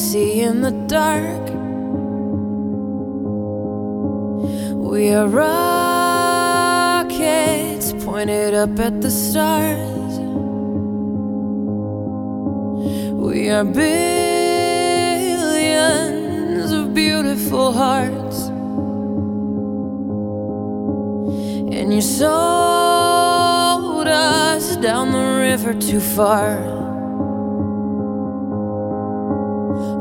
see in the dark. We are rockets pointed up at the stars. We are billions of beautiful hearts. And you sold us down the river too far.